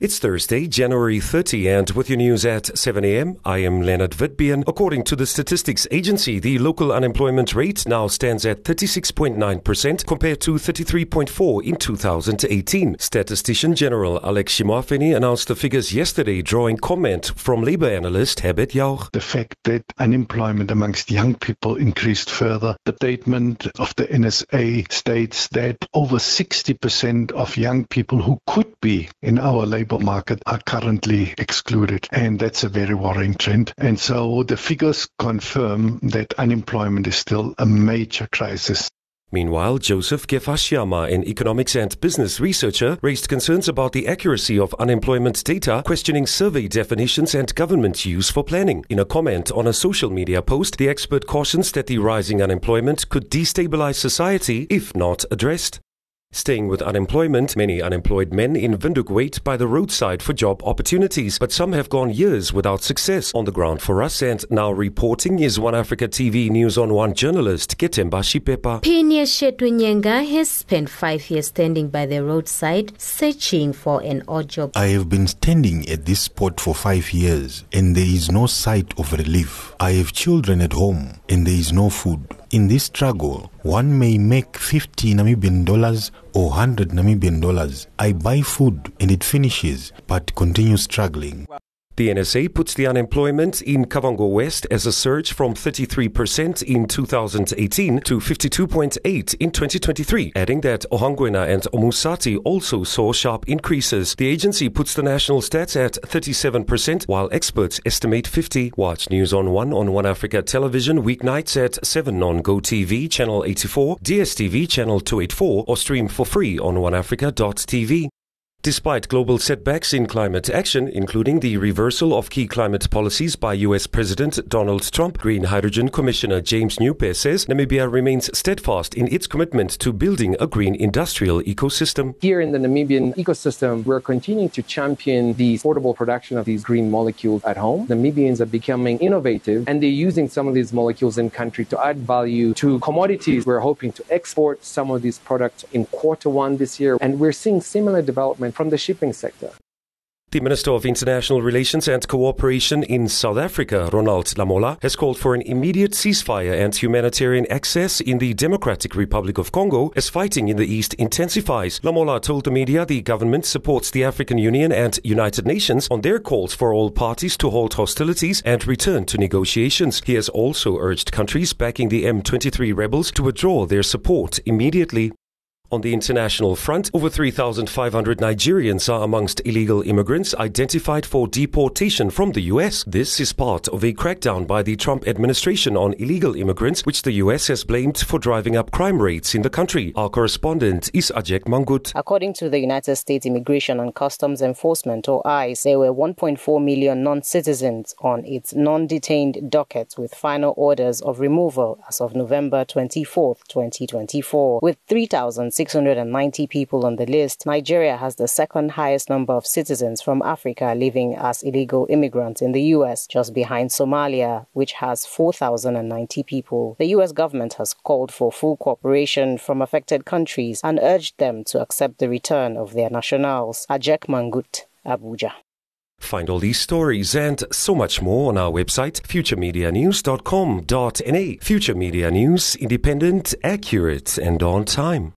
It's Thursday, January 30, and with your news at 7 a.m., I am Leonard Witbian. According to the Statistics Agency, the local unemployment rate now stands at 36.9% compared to 33.4% in 2018. Statistician General Alex Shimafeni announced the figures yesterday, drawing comment from labor analyst Herbert Jauch. The fact that unemployment amongst young people increased further. The statement of the NSA states that over 60% of young people who could be in our labor market are currently excluded, and that's a very worrying trend. And so the figures confirm that unemployment is still a major crisis. Meanwhile, Joseph Gefashiama, an economics and business researcher, raised concerns about the accuracy of unemployment data, questioning survey definitions and government use for planning. In a comment on a social media post, the expert cautions that the rising unemployment could destabilize society if not addressed. Staying with unemployment, many unemployed men in Windhoek wait by the roadside for job opportunities, but some have gone years without success. On the ground for us and now reporting is One Africa TV News on One journalist Ketemba Shipepa. Pinia Shetwenyenga has spent 5 years standing by the roadside searching for an odd job. I have been standing at this spot for 5 years and there is no sight of relief. I have children at home and there is no food. In this struggle, one may make 50 Namibian dollars or 100 Namibian dollars. I buy food and it finishes, but continue struggling. The NSA puts the unemployment in Kavango West as a surge from 33% in 2018 to 52.8% in 2023, adding that Ohangwena and Omusati also saw sharp increases. The agency puts the national stats at 37%, while experts estimate 50%. Watch News on One Africa Television weeknights at 7 on GoTV, Channel 84, DSTV, Channel 284, or stream for free on oneafrica.tv. Despite global setbacks in climate action, including the reversal of key climate policies by U.S. President Donald Trump, Green Hydrogen Commissioner James Newper says Namibia remains steadfast in its commitment to building a green industrial ecosystem. Here in the Namibian ecosystem, we're continuing to champion the affordable production of these green molecules at home. Namibians are becoming innovative and they're using some of these molecules in country to add value to commodities. We're hoping to export some of these products in Q1 this year, and we're seeing similar development from the shipping sector. The Minister of International Relations and Cooperation in South Africa, Ronald Lamola, has called for an immediate ceasefire and humanitarian access in the Democratic Republic of Congo as fighting in the east intensifies. Lamola told the media the government supports the African Union and United Nations on their calls for all parties to halt hostilities and return to negotiations. He has also urged countries backing the M23 rebels to withdraw their support immediately. On the international front, over 3,500 Nigerians are amongst illegal immigrants identified for deportation from the U.S. This is part of a crackdown by the Trump administration on illegal immigrants, which the U.S. has blamed for driving up crime rates in the country. Our correspondent is Ajek Mangut. According to the United States Immigration and Customs Enforcement, or ICE, there were 1.4 million non-citizens on its non-detained docket with final orders of removal as of November 24, 2024, with 3,690 people on the list. Nigeria has the second highest number of citizens from Africa living as illegal immigrants in the U.S., just behind Somalia, which has 4,090 people. The U.S. government has called for full cooperation from affected countries and urged them to accept the return of their nationals. Ajek Mangut, Abuja. Find all these stories and so much more on our website, futuremedianews.com.na. Future Media News, independent, accurate, and on time.